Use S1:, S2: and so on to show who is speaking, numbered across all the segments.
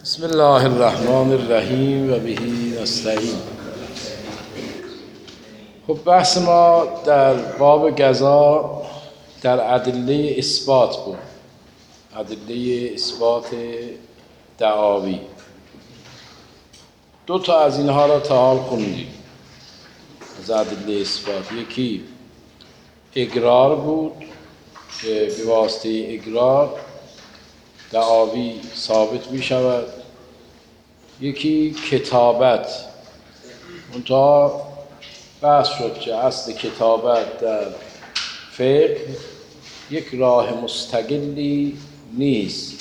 S1: بسم الله الرحمن الرحیم و بهی نستعین. خب بحث ما در باب قضا در ادله اثبات بود، ادله اثبات دعاوی. دو تا از اینها را تا حال خوندیم از ادله اثبات. یکی اقرار بود که به واسطه اقرار دعاوی ثابت می شود. یکی کتابت، منتها بحث شد که اصل کتابت در فقه یک راه مستقلی نیست.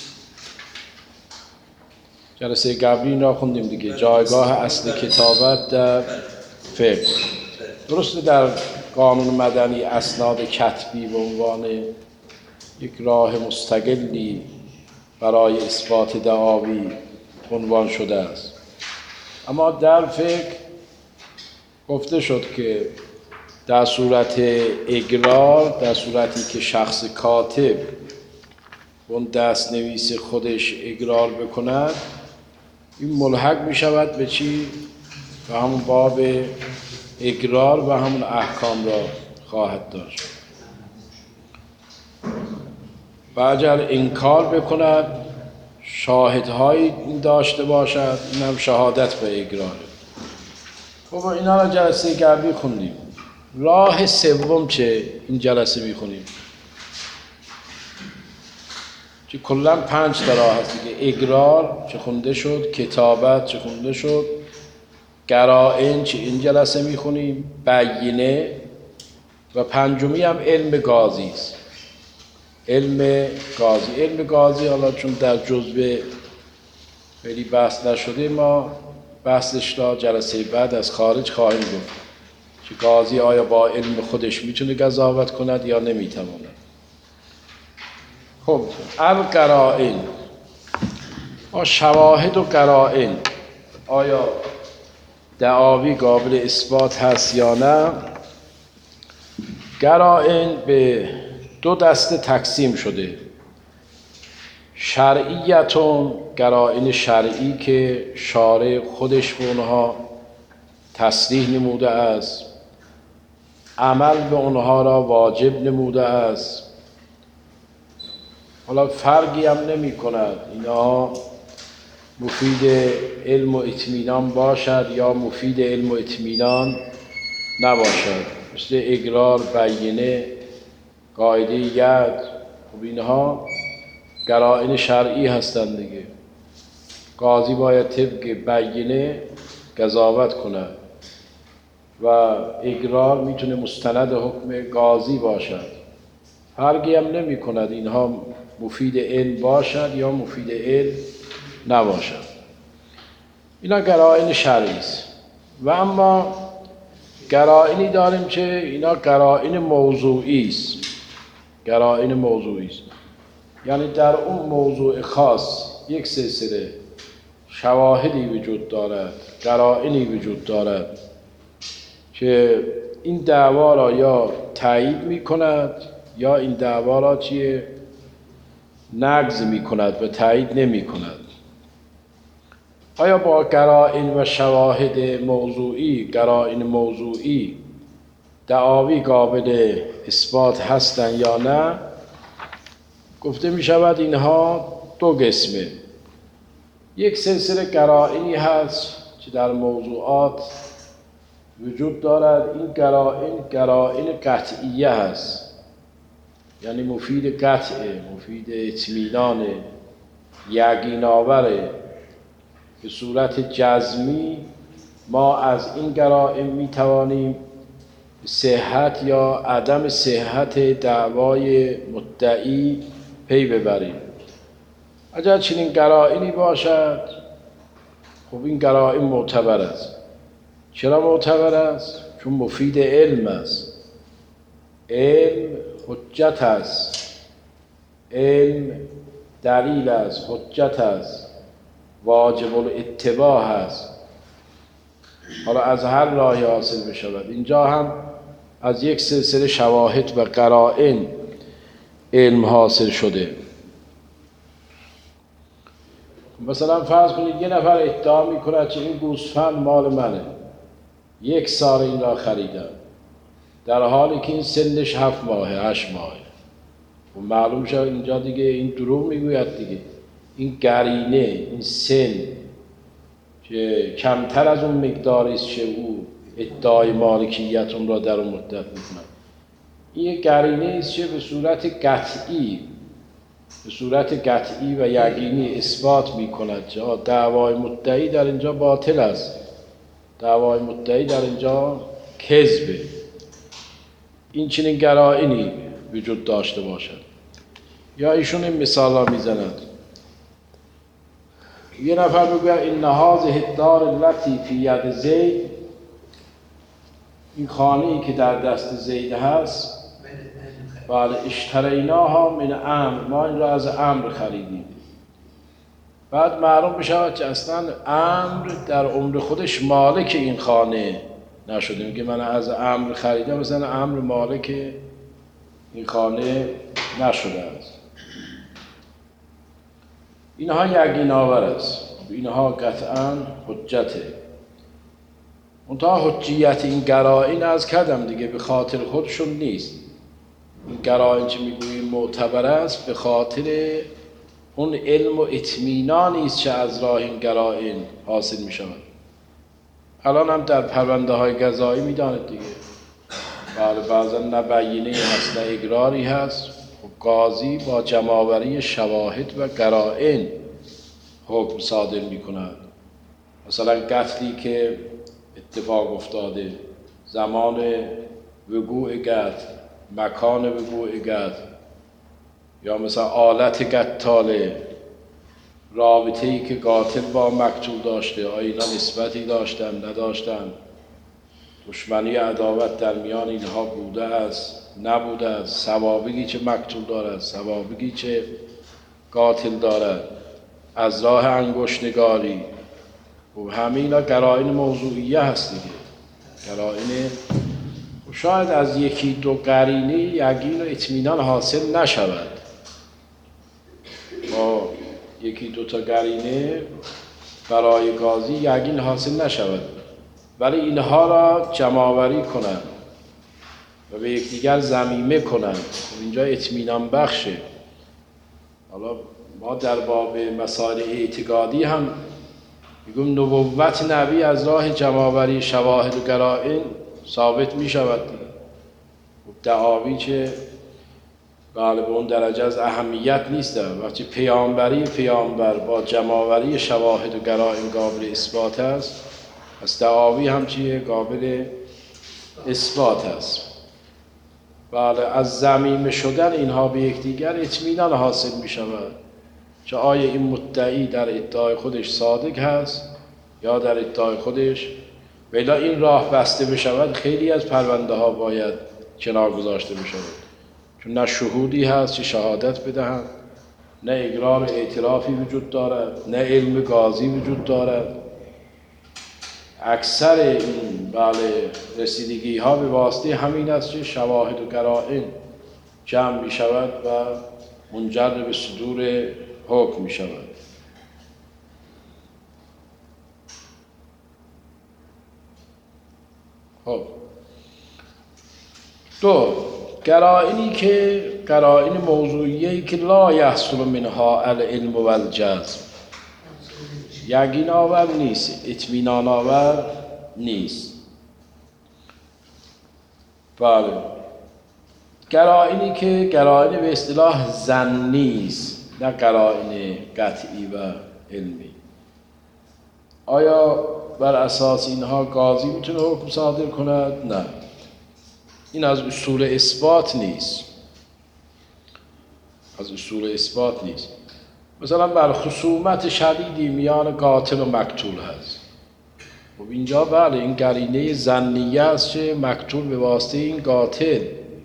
S1: جلسه قبلی را خوندیم دیگه، جایگاه اصل کتابت در فقه. درسته در قانون مدنی اسناد کتبی به عنوان یک راه مستقلی برای اثبات دعاوی عنوان شده است، اما در فقه گفته شد که در صورت اقرار، در صورتی که شخص کاتب اون دست نویس خودش اقرار بکند، این ملحق می شود به چی؟ به همون باب اقرار و همون احکام را خواهد داشت. و اگر انکار بکند، شاهدهایی داشته باشد، این هم شهادت به اقراره. خب اینا را جلسه قبلی خوندیم. راه سوم چه؟ این جلسه میخونیم که کلا 5 تا راه هست دیگه. اقرار چه خونده شد، کتابت چه خونده شد، قرائن چه این جلسه میخونیم، بینه، و پنجمی هم علم قاضی است. علم قاضی حالا چون در جزوه خیلی بحث نشده، ما بحثش را جلسه بعد از خارج خواهیم گفت که قاضی آیا با علم خودش میتونه قضاوت کند یا نمیتواند. خب القرائن، شواهد و قرائن، آیا دعاوی قابل اثبات هست یا نه؟ قرائن به 2 دسته تقسیم شده. شرعیتون، قرائن شرعی که شارع خودش به اونها تصریح نموده است، عمل به اونها را واجب نموده است. حالا فرقی هم نمی کند اینها مفید علم و اطمینان باشد یا مفید علم و اطمینان نباشد، مثل اقرار، بینه، قاعده ید. خب اینها قرائن شرعی هستند دیگه. قاضی باید طبق بینه قضاوت کند و اقرار میتونه مستند حکم قاضی باشد. فرقی هم نمی کند اینها مفید علم باشد یا مفید علم نباشد. اینا قرائن شرعی است. و اما قرائنی داریم که اینا قرائن موضوعی است. قرائن موضوعی است، یعنی در اون موضوع خاص یک سلسله شواهدی وجود دارد، قرائنی وجود دارد که این دعوا را یا تایید می کند یا این دعوا را نقض می کند و تایید نمی کند. آیا با قرائن و شواهد موضوعی، قرائن موضوعی، دعاوی قابل اثبات هستند یا نه؟ گفته می شود اینها 2 قسمه. یک سلسله قرائنی هست که در موضوعات وجود دارد. این قرائن قطعیه هست، یعنی مفید قطعه، مفید اطمینان، یقین آوره. به صورت جزمی ما از این قرائن می توانیم صحت یا عدم صحت دعوای مدعی پی ببریم. اگر چنین قرائنی باشد، خب این قرائن معتبر است. چرا معتبر است؟ چون مفید علم است. علم حجت است، علم دلیل است، حجت است، واجب الاتباع است. حالا از هر راهی حاصل بشود. اینجا هم از یک سلسله شواهد و قرائن علم حاصل شده. مثلا فرض کنید یه نفر ادعا میکنه که این گوسفند مال منه، 1 سال این را خریدم، در حالی که این سنش 7 ماهه 8 ماهه. و معلوم شد اینجا دیگه این دروغ میگوید دیگه. این قرینه، این سن که کمتر از اون مقداری است که او ادعای مالکیت اون را در اون مدت میکنه، این یک قرینه است که به صورت قطعی و یقینی اثبات میکند که دعوای مدعی در اینجا باطل است، دعوای مدعی در اینجا کذبه. این چنین قرائنی وجود داشته باشد. یا ایشون این مثال را میزند، یه نفر بگوید این هذه الدار التي فی ید زید، این خانه‌ای که در دست زید هست، بله اشتریناها من عمرو، ما این را از عمرو خریدیم. بعد معلوم بشود که اصلا عمرو در عمر خودش مالک این خانه نشده. میگه من از عمرو خریدم، مثلا عمرو مالک این خانه نشده است. اینها یقین آور است، اینها قطعا حجته. منتها حجیت این قرائن از کردم دیگه به خاطر خودشون نیست. این قرائن که میگوییم معتبر است به خاطر اون علم و اطمینانی است که از راه این قرائن حاصل می شود. الان هم در پرونده های قضایی میدانید دیگه، بله بعضا نه بیینه هست نه اقراری هست، قاضی با جمع‌آوری شواهد و قرائن حکم صادر می کند. مثلا قتلی که اتفاق افتاده، زمان وقوع قتل، مکان وقوع قتل، یا مثلا آلت قتاله، رابطه‌ای که قاتل با مقتول داشته، آیا اینا نسبتی داشتن نداشتن، دشمنی عداوت در میان اینها بوده است نبوده است، سوابقی که مقتول دارد، سوابقی که قاتل دارد، از راه انگشت‌نگاری و همه اینا قرائن موضوعیه هست دیگه. قرائن شاید از یکی دو قرینه یقین و اطمینان حاصل نشود، با یکی دو تا قرینه برای قاضی یقین حاصل نشود، ولی اینها را جمع‌آوری کنند و به یکدیگر ضمیمه کنند. اینجا اطمینان بخشه. حالا ما در باب مسائل اعتقادی هم میگم نبوت نبی از راه جمع‌آوری شواهد و قرائن ثابت می شود. دعاوی که بله به اون درجه از اهمیت نیست، وقتی پیامبر با جمع‌آوری شواهد و قرائن قابل اثبات است، پس دعاوی هم چیه؟ قابل اثبات است. بله از ضمیمه شدن اینها به یکدیگر اطمینان حاصل می شود که آیا این مدعی در ادعای خودش صادق هست یا در ادعای خودش، ولی این راه بسته بشود خیلی از پرونده ها باید کنار گذاشته بشود، چون نه شهودی هست که شهادت بدهند، نه اقرار اعترافی وجود دارد، نه علم قاضی وجود دارد. اکثر این بله رسیدگی ها به واسطه همین است که شواهد و قرائن جمع می شود و منجر به صدور حکم می شود. خب دو قرائنی که قرائن موضوعیه‌ای که لا یحصل منها العلم و الجزم، یقین آور نیست، اطمینان آور نیست. بله قرائنی که قرائن به اصطلاح ظنی است، نه قرائن قطعی و علمی. آیا بر اساس اینها قاضی میتونه حکم صادر کند؟ نه، این از اصول اثبات نیست، از اصول اثبات نیست. مثلا بر خصومت شدیدی میان قاتل و مقتول هست، خب اینجا بله این قرینه ظنیه است که مقتول به واسطه این قاتل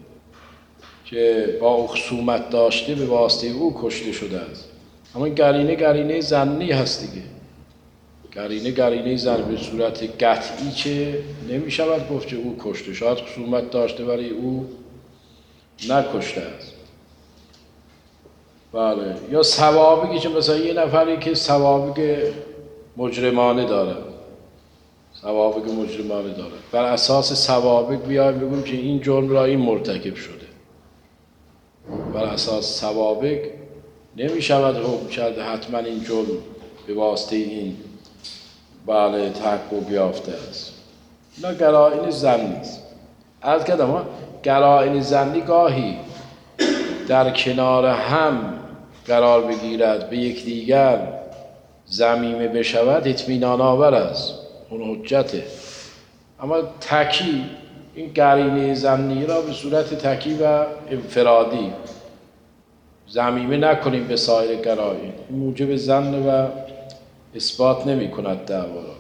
S1: که با او خصومت داشته به واسطه او کشته شده است. اما این قرینه ظنی هست دیگه، قرینه ظنی به صورت قطعی که نمیشود گفت که او کشته، شاید خصومت داشته ولی او نکشته است. بله. یا سوابقی که مثلا یه نفری که سوابق مجرمانه داره، سوابق مجرمانه داره، بر اساس سوابق بیایم بگیم که این جرم را این مرتکب شده، بر اساس سوابق نمی شود حکم کرد حتما این جرم به واسطه این بله تحقق یافته است. اینا قرائن ظنی است. عرض کردم قرائن ظنی گاهی در کنار هم قرار بگیرد به یکدیگر ضمیمه بشود اطمینان آور است، اون حجته. اما تکی این قرینه ظنی را به صورت تکی و انفرادی ضمیمه نکنیم به سایر قرائن، موجب ظن و اثبات نمی کند دعوا را.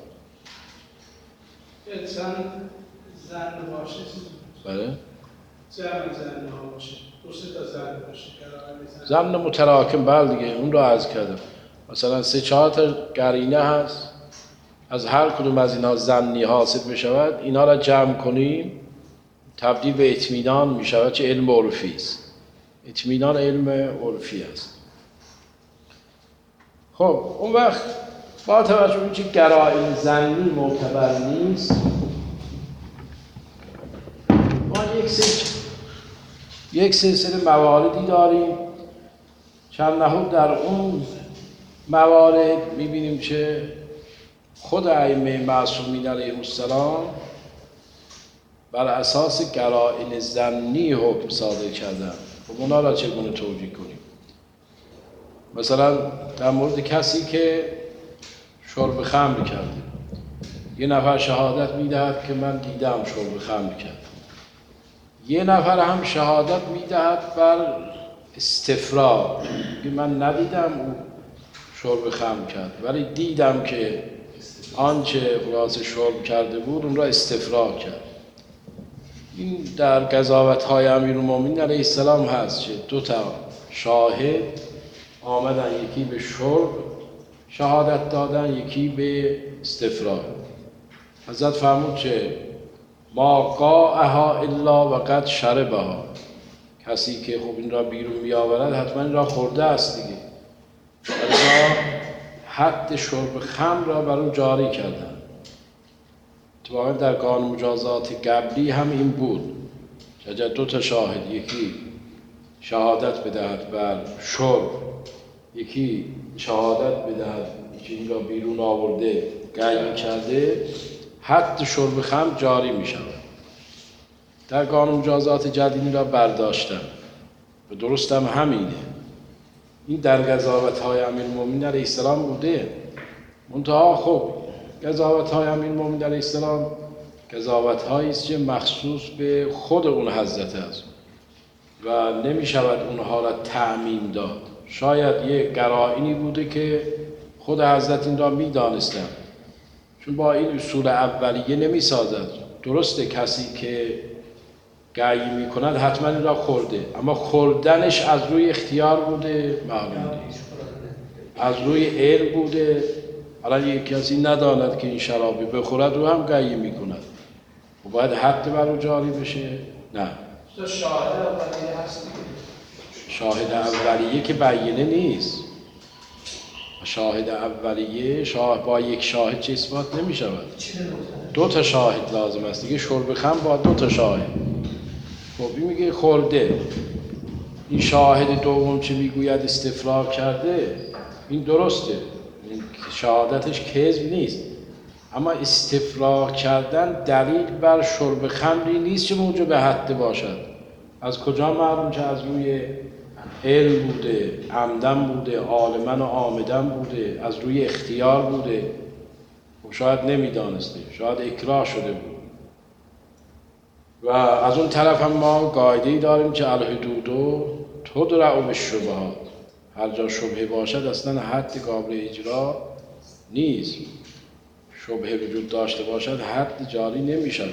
S2: زن باشه
S1: بله؟
S2: زن ها باشه، دو سه تا زن باشه،
S1: ظن متراکم، بله دیگه اون رو عرض کردم. مثلا 3-4 تا قرینه هست، از هر کدوم از اینها ظنی حاصل می شود، اینها را جمع کنیم تبدیل به اطمینان می شود چه علم عرفی است. اطمینان علم عرفی است. خب اون وقت با توجه به اینکه قرائن ظنی معتبر نیست، ما یک سلسله مواردی داریم. چند نهود در اون موارد می‌بینیم که خود ائمه معصومین علیهم السلام بر اساس قرائن ظنی حکم صادر کردند. خب اونا را چگونه توجیه کنیم؟ مثلا در مورد کسی که شرب خمر کرده، یه نفر شهادت میدهد که من دیدم شرب خمر کرد، یه نفر هم شهادت میدهد بر استفراغ که من ندیدم او شرب خمر کرد ولی دیدم که آنچه خلاصه شرب کرده بود اون را استفراغ کرد. این در قضاوت‌های امیرالمومنین علیه السلام هست که 2 تا شاهد آمدن، یکی به شرب شهادت دادن، یکی به استفراغ. حضرت فرمود که ما قاعها الا وقد شربها، کسی که خب این را بیرون میآورد حتما این را خورده است دیگه. لذا حد شرب خمر را بر او جاری کردن. اتفاقا در قانون مجازات قبلی هم این بود که اگر 2 تا شاهد، یکی شهادت بدهد بر شرب، یکی شهادت بدهد که این را بیرون آورده قیم کرده، حد شرب خمر جاری می شود. در قانون مجازات جدید را برداشتن و درست هم همینه. این در قضاوت‌های امیرالمومنین علیه السلام بوده. منتها خب قضاوت‌های امیرالمومنین علیه السلام قضاوت‌هایی است که مخصوص به خود اون حضرت است و نمی شود اونها را تعمیم داد. شاید یک قرائنی بوده که خود حضرت این را می دانستن، چون با این اصول اولیه نمی سازد. درسته کسی که قیم می کند حتما این را خورده، اما خوردنش از روی اختیار بوده، معلوم نیست، از روی علم بوده. الان یک کسی نداند که این شرابی بخورد رو هم قیم می کند و باید حد بر او جاری بشه؟ نه.
S2: شاهد اولیه هست.
S1: شاهد اولیه که بیینه نیست. شاهد اولیه با یک شاهد چه اثبات نمی شود. 2 تا شاهد لازم است دیگه. شرب خمر با 2 تا شاهد. خب این میگه خورده، این شاهد دوم چه میگوید استفراغ کرده، این درسته، این شهادتش کذب نیست، اما استفراغ کردن دلیل بر شرب خمری نیست که موجب حد باشد. از کجا معلوم که از روی علم بوده، عمدن بوده، عالمن و عامدن بوده، از روی اختیار بوده؟ خب شاید نمیدانسته، شاید اکراه شده بود. و از اون طرف هم ما قاعده‌ای داریم که الحدود تدرع بالشبهات، هر جا شبهه باشد اصلا حد قابل اجرا نیست. شبهه وجود داشته باشد حد جاری نمی شود.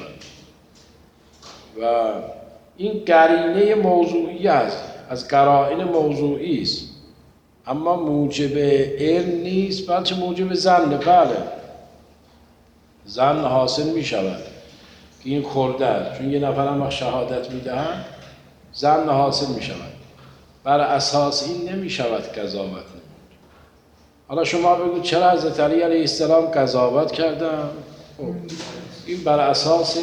S1: و این قرینه موضوعی است، از قرائن موضوعی است، اما موجب علم نیست، بلکه موجب ظن. بله، ظن حاصل می شود که این خورده است، چون یه نفر هم شهادت می دهند ظن حاصل می شود. بر اساس این نمی شود قضاوت نمود. حالا شما بگو چرا حضرت علی علیه السلام قضاوت کردن؟ این بر اساس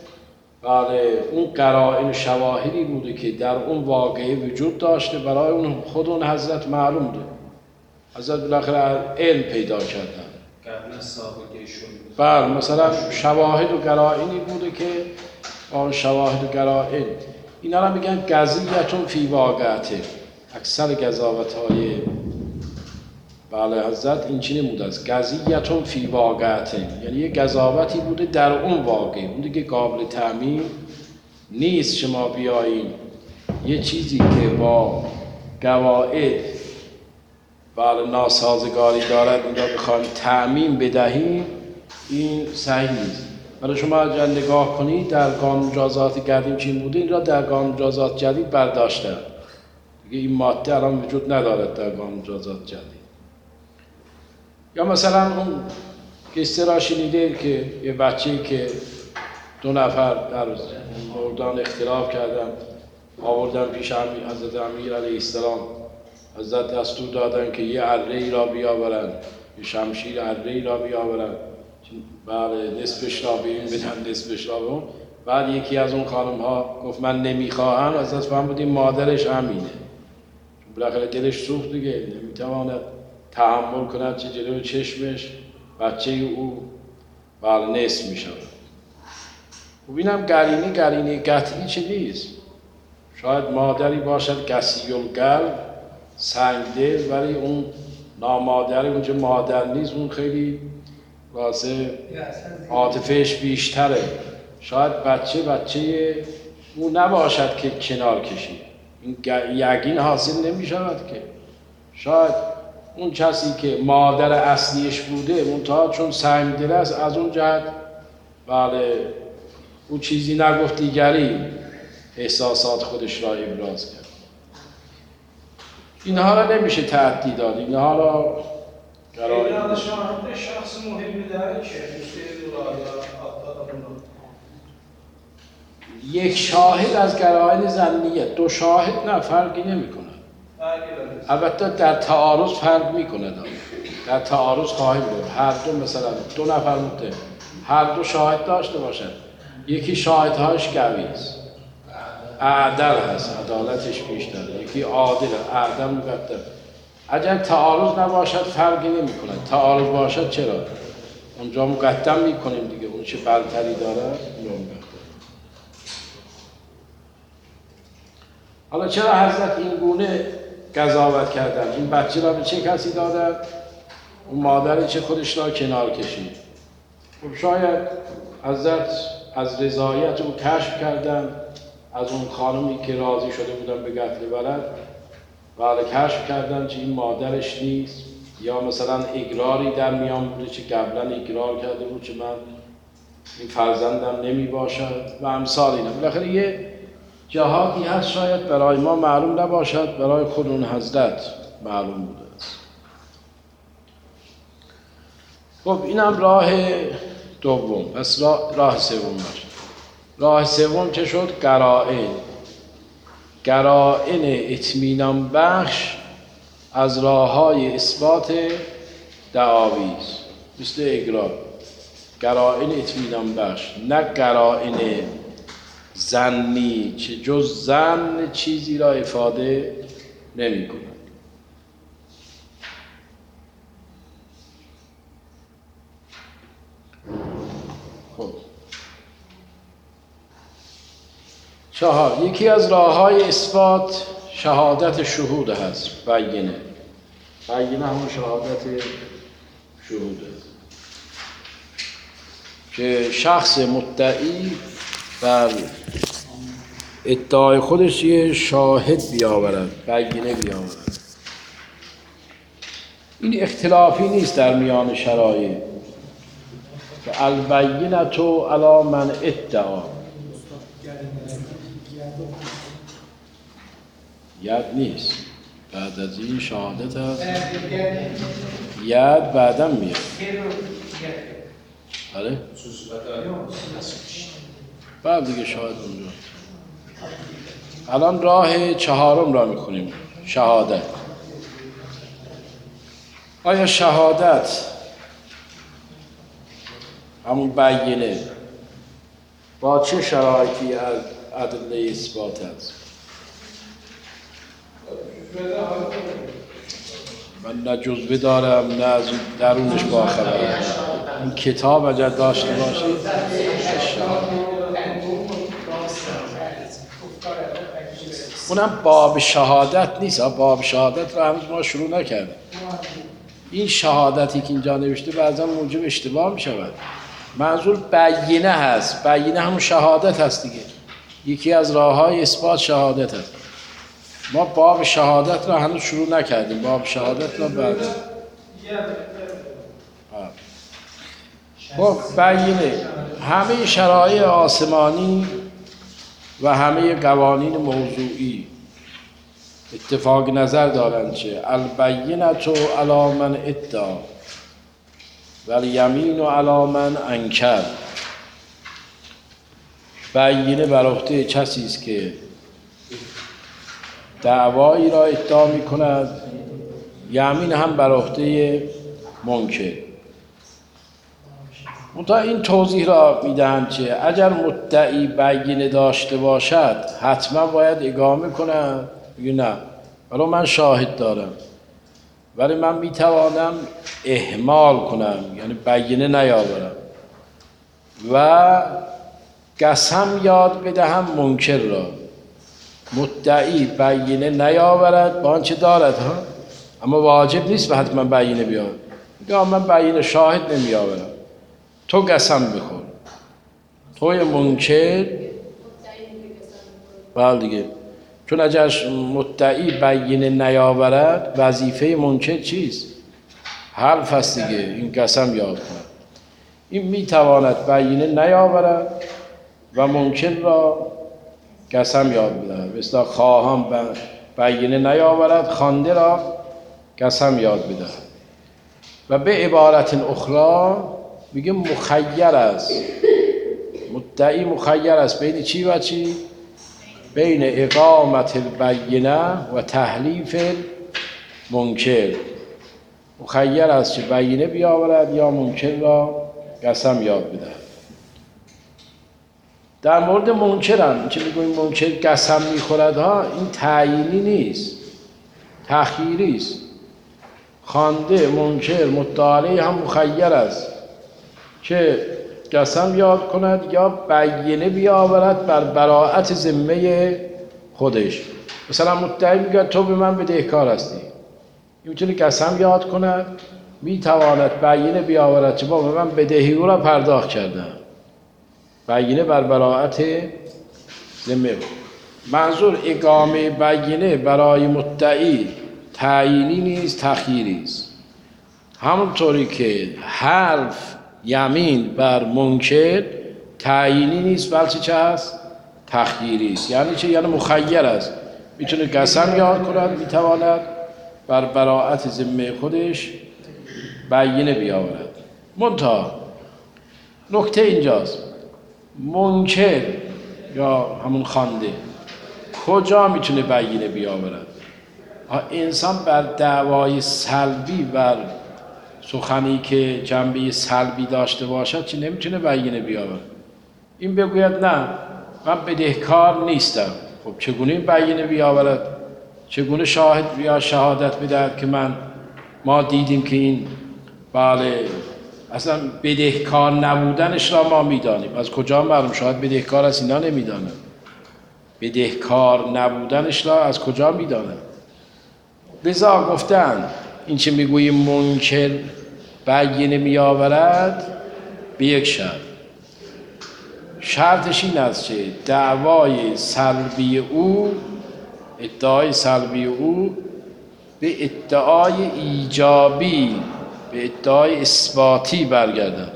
S1: اون قرائن شواهدی بوده که در اون واقعه وجود داشته، برای اون خود اون حضرت معلوم بوده. حضرت بالاخره علم پیدا کردن.
S3: قبل سابقهشون.
S1: بله، مثلا شواهد و قرائنی بوده که آن شواهد و قرائن اینا را میگن قضیتون فی واقعته. اکثر قضاوت‌های بله حضرت این چی نموده است، قضیتون فی واقعته، یعنی یه قضاوتی بوده در اون واقع، اون دیگه قابل تعمیم نیست. شما بیایین یه چیزی که با قواعد بله ناسازگاری دارد این را بخوایم تعمیم بدهیم، این صحیح نیست. برای شما اگر نگاه کنید در قانون مجازات قدیم چی بوده، این را در قانون مجازات جدید برداشته دیگه، این ماده الان وجود ندارد در قانون مجازات جدید. یا مثلا اون قصه را شنیده که یه بچه‌ای که 2 نفر در مردان اختلاف کردن، آوردن پیش حضرت امیر علیه السلام. حضرت دستور دادن که یه اره‌ای را بیاورن، یه شمشیر اره‌ای را بیاورن، بله نصفش را به این بدن نصفش را به اون. بعد یکی از اون خانم ها گفت من نمیخواهم. حضرت فهمیدیم مادرش امینه، چون بالاخره دلش سوخت دیگه، نمیتواند تحمل کند چه جلوی چشمش بچه او بله نصف میشود. خب اینم قرینه قطعی چه نیست. شاید مادری باشد قسی القلب، سنگدل، ولی اون نامادری اونجا مادر نیست، اون خیلی واسه عاطفهش بیشتره. شاید بچه اون نباشد که کنار کشید، این یقین حاصل نمی شود که. شاید اون کسی که مادر اصلیش بوده منتها چون سنگدل است از اون جهت بله او چیزی نگفت، دیگری احساسات خودش را ابراز کرد. اینها را نمیشه تعدی داد، اینها را
S2: قرار شاهد شخص مهمی داره که
S1: یک شاهد از قرائن ظنیه، 2 شاهد نه فرقی نمی کند. البته در تعارض فرق می کند، در تعارض خواهیم بود. هر دو مثلا 2 نفر متهم هر 2 شاهد داشته باشند، یکی شاهدهاش قوی است، عدل هست، عدالتش بیشتره، یکی عادل عدل مقدم. اگر تعارض نباشد فرقی نمی کند، تعارض باشد چرا؟ اونجا مقدم می کنیم دیگه، اون چه برتری داره اونجا مقدم. حالا چرا حضرت این گونه قضاوت کردن؟ این بچه را به چه کسی دادن؟ اون مادر چه خودش را کنار کشید. خب شاید حضرت از رضایت او کشف کردن، از اون خانمی که راضی شده بودن به قتل ولد بله کشف کردن که این مادرش نیست، یا مثلا اقراری در میان بوده که قبلا اقرار کرده بود که من این فرزندم نمی باشد و امثال اینا. بالاخره یه جهاتی هست شاید برای ما معلوم نباشد، برای خود اون حضرت معلوم بوده است. خب اینم راه دوم. پس راه سوم باشه. راه سوم چه شد؟ قرائن اطمینان بخش از راه‌های اثبات دعاوی است، مثل اقرار. قرائن اطمینان بخش، نه قرائن ظنی که جز ظن چیزی را افاده نمی کند. خب 4 یکی از راه‌های اثبات شهادت شهود هست. بیینه همون شهادت شهود هست که شخص مدعی بر ادعای خودش یه شاهد بیاورد، بیینه بیاورد. این اختلافی نیست در میان شرایع که البینة علی من ادعا. ید نیست، بعد از این شهادت هست. ید بعدم میاد. بله؟ بعد دیگه شاهد اونجا. الان راه 4 را میخونیم. شهادت. آیا شهادت همون بیینه با چه شرایطی از ادله اثبات است؟ من نه جزوه دارم نه از درونش با خبرم. این کتاب اگر داشته باشید اونم باب شهادت نیست. باب شهادت رو هنوز ما شروع نکردیم. این شهادتی که اینجا نوشته بعضا موجب اشتباه می شود. منظور بیینه هست. بیینه همون شهادت هست دیگه. یکی از راه‌های اثبات شهادت هست. ما باب شهادت رو هنوز شروع نکردیم. باب شهادت رو بعد. خب بیینه همه شرایع آسمانی و همه قوانین موضوعی اتفاق نظر دارند که البینة علی من ادعا و الیمین علی من انکر. بیینه بر عهده کسی است که دعوایی را ادعا می کند، یمین هم بر عهده منکر. منتها این توضیح را میدهند که اگر مدعی بیینه داشته باشد حتما باید اقامه کند. میگه نه، ولی من شاهد دارم، ولی من میتوانم اهمال کنم، یعنی بیینه نیاورم و قسم یاد بدهم منکر را. مدعی بیینه نیاورد با آنچه دارد اما واجب نیست به حتما بیینه بیاورد. میگه من بیینه شاهد نمیآورم، تو قسم بخور. توی منکر بله دیگه، چون اگر مدعی بیینه نیاورد وظیفه منکر چیست؟ حلف است دیگه، این قسم یاد کند. این میتواند بیینه نیاورد و منکر را قسم یاد بدهد. مثلا خواهان بیینه نیاورد خوانده را قسم یاد بدهد. و به عبارت اخرى میگه مخیر است، مدعی مخیر است بین چی و چی؟ بین اقامت البینه و تحلیف منکر. مخیر است که بیینه بیاورد یا منکر را قسم یاد بدهد. در مورد منکر هم که میگویم منکر قسم میخورد این تعیینی نیست، تخییری است. خوانده منکر مدعی هم مخیر است که قسم یاد کند یا بیینه بیاورد بر براءت ذمه خودش. مثلا مدعی میگه تو به من بدهکار هستی، این میتونه قسم یاد کند، میتواند بیینه بیاورد که با من بدهی او را پرداخت کردم، بیینه بر براءت ذمه. منظور اقامه بیینه برای مدعی تعیینی نیست، تخییری است. همونطوری که حلف یمین بر منکر تعیینی نیست بلکه چه هست؟ تخییری است. یعنی چه؟ یعنی مخیر است، میتونه قسم یاد کند، میتواند بر براءت ذمه خودش بیینه بیاورد. منتها نکته اینجاست، منکر یا همون خوانده کجا میتونه بیینه بیاورد؟ انسان بر دعوای سلبی، بر سخنی که جنبه سلبی داشته باشد چی نمیتونه بیینه بیاورد؟ این بگوید نه من بدهکار نیستم، خب چگونه این بیینه بیاورد؟ چگونه شاهد یا شهادت بدهد که ما دیدیم که این بله اصلا بدهکار نبودنش را ما میدانیم. از کجا معلوم؟ شاید بدهکار است اینا نمیدانم. بدهکار نبودنش را از کجا میدانم؟ لذا گفتن این چه میگوییم منکر بیینه میآورد به یک شرط. شرطش این است که دعوای سلبی او، ادعای سلبی او به ادعای ایجابی، به ادعای اثباتی برگردد.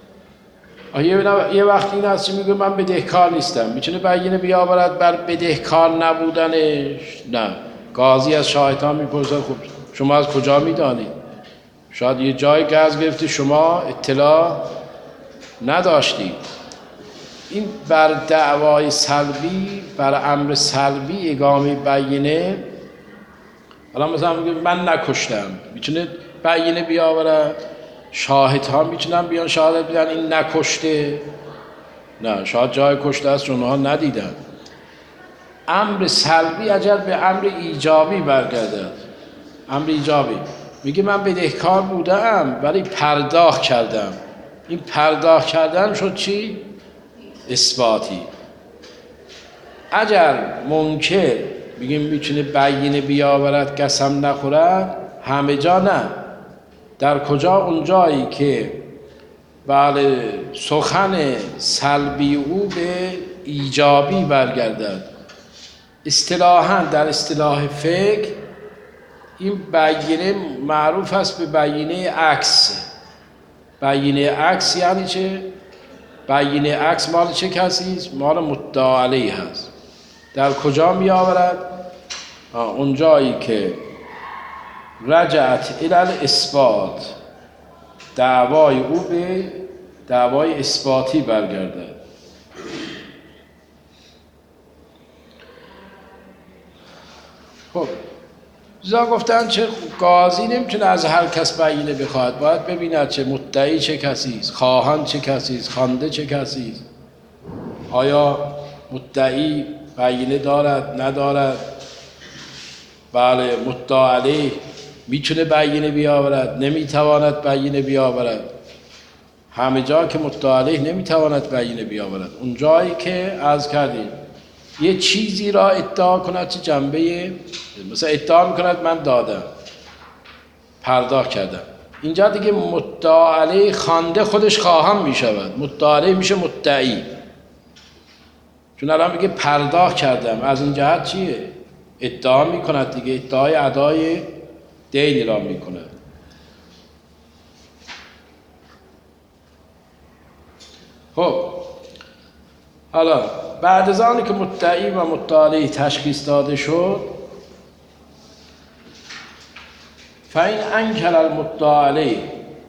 S1: یه وقت این است که میگه من بدهکار نیستم، میتونه بیینه بیاورد بر بدهکار نبودنش؟ نه. قاضی از شاهدان میپرسد خب شما از کجا میدانید؟ شاید یه جای گز گرفته شما اطلاع نداشتید. این بر دعوای سلبی، بر امر سلبی اقامه بیینه الان مثلا میگه من نکشتم، میتونه بیینه بیاوره، شاهدها میتونن بیان شهادت بدن این نکشته. نه، شاید جای کشته است چون اونها ندیدن. امر سلبی اجر به امر ایجابی برگردد. امر ایجابی میگه من بدهکار بودم ولی پرداخت کردم. این پرداخت کردن شد چی؟ اثباتی. اگر منکر میگیم میتونه بیینه بیاورد قسم نخورد، همه جا نه. در کجا؟ اون جایی که بله سخن سلبی او به ایجابی برگردد. اصطلاحاً در اصطلاح فقه این بیینه معروف است به بیینه عکس. بیینه عکس یعنی چه؟ بیینه عکس مال چه کسی است؟ مال مدعی علیه هست. در کجا می آورد؟ اون جایی که رجعت الی الاثبات، دعوای او به دعوای اثباتی برگردد. خب زیرا گفتن چه قاضی نمیتونه از هر کس بیینه بخواهد، باید ببیند چه مدعی چه کسی است، خواهان چه کسی است، خوانده چه کسی است، آیا مدعی بیینه دارد ندارد. بله مدعی علیه میتونه بیینه بیاورد نمیتواند بیینه بیاورد. همه جا که مدعی علیه نمیتواند بیینه بیاورد. اون جایی که عرض کردیم یه چیزی را ادعا کند، چه جنبه، مثلا ادعا میکند من دادم پرداخت کردم، اینجا دیگه مدعی علیه خوانده خودش خواهان میشود، مدعی علیه میشه مدعی، چون الان میگه پرداخت کردم. از این جهت چیه؟ ادعا میکند دیگه، ادعای ادای دین را میکند. خب حالا بعد از آنی که مدعی و مدعی علیه تشخیص داده شد، فاین انکر المدعی علیه،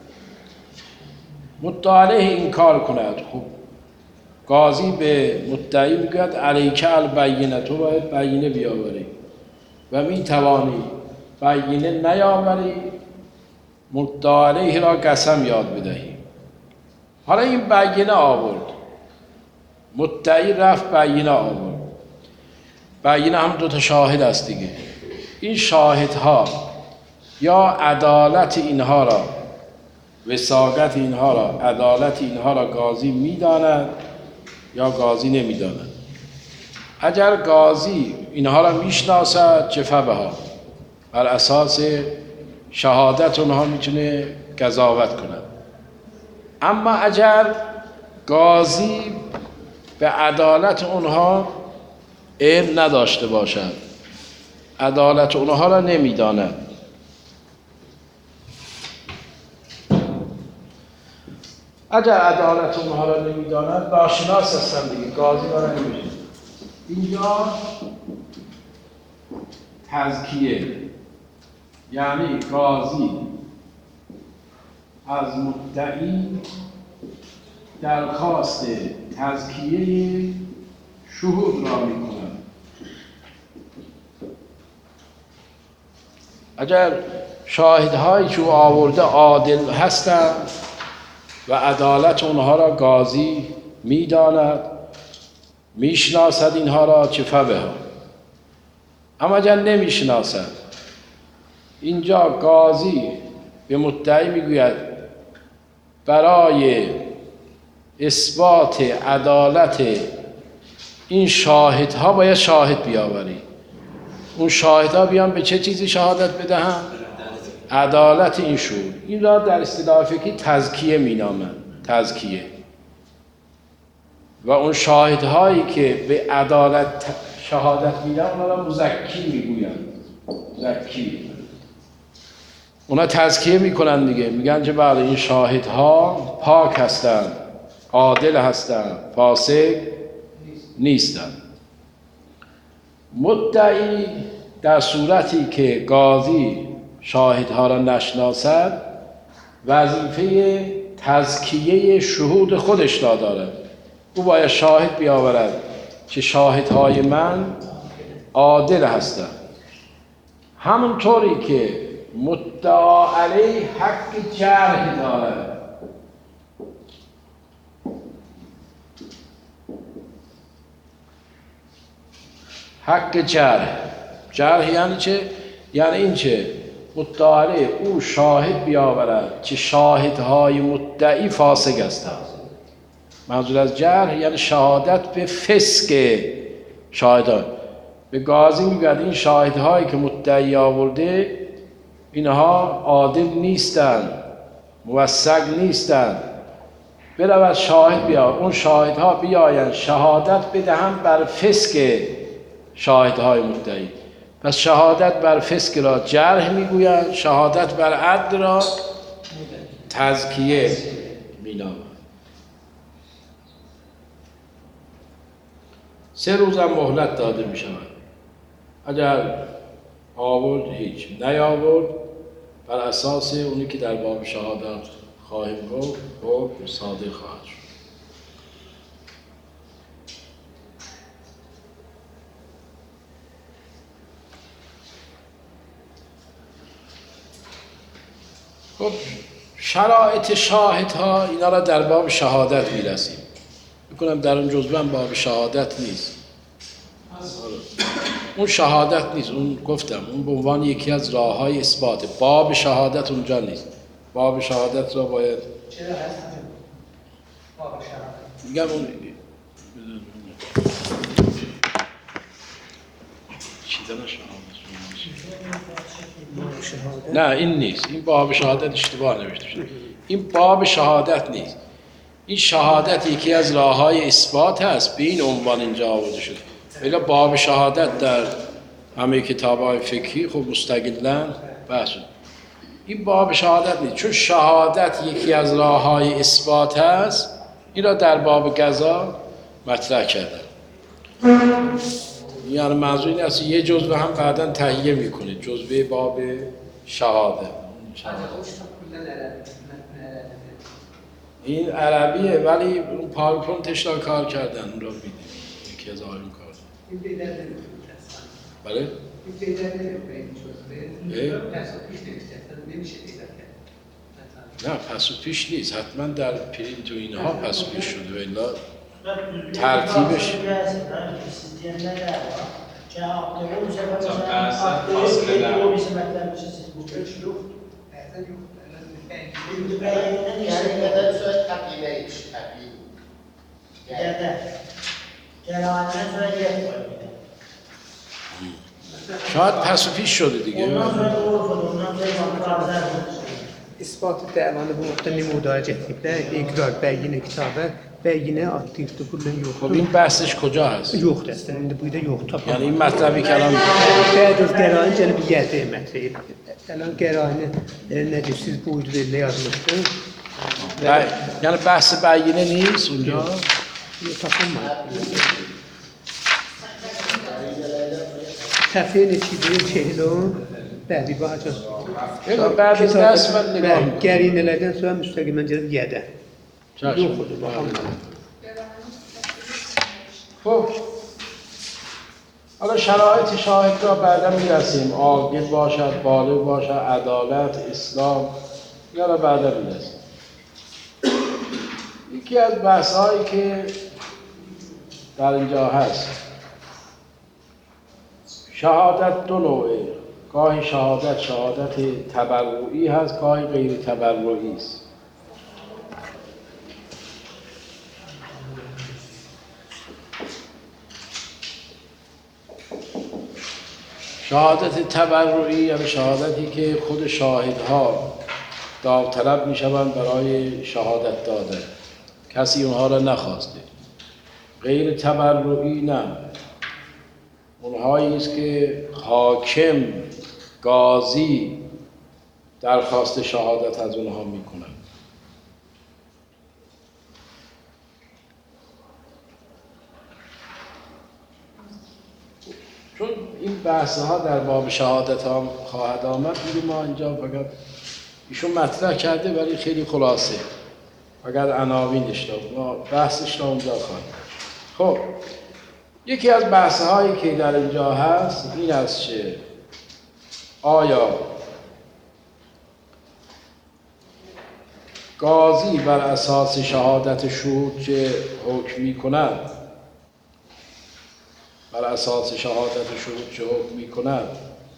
S1: مدعی علیه انکار کند، خب قاضی به مدعی میگوید علیک البینه، تو باید بیینه بیاوری و میتوانی بیینه نیاوری، مدعی علیه را قسم یاد بدهی. حالا این بیینه آورد، مدعی رفت بیینه آورد. بیینه هم دو تا شاهد است دیگه. این شاهدها یا عدالت اینها را، وثاقت اینها را، عدالت اینها را قاضی میداند یا قاضی نمیداند. اگر قاضی اینها را میشناسد جفه بها، بر اساس شهادت اونها میتونه قضاوت کند. اما اگر قاضی به عدالت اونها علم نداشته باشد، عدالت اونها را نمیداند، اگر عدالت اونها را نمیداند ناشناس هستن دیگه، قاضی را نمیشه. اینجا تزکیه یعنی قاضی از مدعی درخواست تزکیه شهود را می‌کند. اگر شاهدهایی که آورده عادل هستند و عدالت اونها را قاضی می‌داند، میشناسد اینها را چفه بها. اما اگر نمیشناسد، اینجا قاضی به مدعی میگوید برای اثبات عدالت این شاهدها باید شاهد بیاوری. اون شاهدها بیان به چه چیزی شهادت بدهند؟ عدالت این شهود. این را در اصطلاح فقهی تزکیه مینامند، تزکیه. و اون شاهدهایی که به عدالت شهادت میدن اونا را مزکی میگویند. مزکی. اونا تزکیه میکنن دیگه، میگن که بله این شاهدها پاک هستند، عادل هستند، فاسق نیستند. مدعی در صورتی که قاضی شاهدها را نشناسد وظیفه تزکیه شهود خودش را دارد. او باید شاهد بیاورد که شاهدهای من عادل هستند. همونطوری که مدعا علیه حق جرح داره. حق جرح یعنی چه؟ یعنی این چه؟ مدعا علیه او شاهد بیاورد که شاهدهای مدعی فاسق هستند. منظور از جرح یعنی شهادت به فسق شاهدان. به قاضی میگوید این شاهدهایی که مدعی آورده اینها عادل نیستند، موثق نیستند، برود شاهد بیاورد. اون شاهدها بیایند شهادت بدهند بر فسق شاهدهای مدعی. پس شهادت بر فسق را جرح میگویند، شهادت بر عدل را تزکیه مینامند. 3 روز هم مهلت داده می شود. اگر آورد هیچ، نیاورد بر اساس اونی که در باب شهادت خواهیم گفت حکم صادر خواهد شد. خب شرایط شاهدها اینا را در باب شهادت می‌رسیم. میکنم در اون جزوه هم باب شهادت نیست. اون شهادت نیست، اون گفتم اون به عنوان یکی از راه‌های اثبات. باب شهادت اونجا نیست. باب شهادت را باید
S4: چرا هست باب شهادت؟
S1: میگم اون نه این نیست. این باب شهادت اشتباه نوشته شده. این باب شهادت نیست. این شهادت یکی از راه‌های اثبات هست، به این عنوان اینجا آورده شده. ولی باب شهادت در همه کتاب‌های فقهی خب مستقلاً بحث شده. این باب شهادت نیست، چون شهادت یکی از راه‌های اثبات هست. این را در باب قضا مطرح کردن. یعنی منظور این است یه جزوه هم بعداً تهیه می‌کنه، جزوه باب شهادت. این عربیه ولی اون پاورپوینتش را کار کردن، اون را میدیم یکی از آقایون کار.
S4: این پیدا نمی‌کنه.
S1: بله؟
S4: این پیدا نمی‌کنه. نمیشه پیدا کرد.
S1: نه پس و پیش نیست، حتما در پرینت و اینها پس و پیش شده و الا ترتیبش شاید پس و پیش شده دیگه.
S5: İspat dəvanı bu vaxtda müdahale etdikdə iqrar bəyinə kitabə bəyinə adlayıbdı, bundan
S1: خب
S5: yoxdur.
S1: این بحثش کجا هست؟
S5: Yoxdur əslində, indi bu da yoxdur.
S1: یعنی این مطلبی که الان
S5: Bəzi öz qərarını gəlib yədi mətrəyib. Gələn qərarını necə siz buyurdu elə yazmışdı.
S1: یعنی بحث بیینه نیست اونجا؟
S5: Tapılmadı. Təfiyə neçidir? 40. Bəli, bu hacı.
S1: بعد از دست من نگاه میکنم.
S5: Qərinələrdən sonra müstəqilən gəlib yədə.
S1: چشم.
S5: Yoxdur, baxamam.
S1: خب حالا شرایط شاهد را بعدا میرسیم، عاقل باشد، بالغ باشد، عدالت، اسلام، یا را بعدا میرسیم. یکی از بحث هایی که در اینجا هست، شهادت 2 نوعه، گاهی شهادت تبرعی هست، گاهی غیر تبرعی است. شهادت تبرعی یعنی شهادتی که خود شاهدها داوطلب میشوند برای شهادت دادن، کسی اونها را نخواسته. غیر تبرعی نه، اونهایی است که حاکم، قاضی درخواست شهادت از اونها میکنند. چون این بحث ها در باب شهادت ها خواهد آمد، دیگه ما اینجا فقط ایشون مطرح کرده ولی خیلی خلاصه، فقط عناوینش داد، ما بحثش را اونجا خواهیم. خب یکی از بحث هایی که در اینجا هست این است که آیا قاضی بر اساس شهادت شهود که حکم می‌کند، بر اساس شهادت شهود که حکم می‌کند،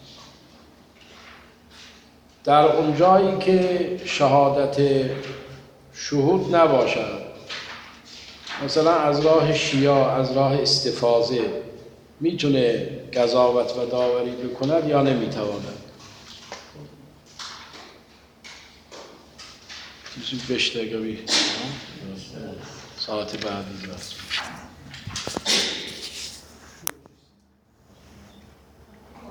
S1: در اون جایی که شهادت شهود نباشد، مثلا از راه شیعه، از راه استفاضه میتونه قضاوت و داوری بکند یا نمیتواند؟ چیزی بشتگوی ساعت بعدی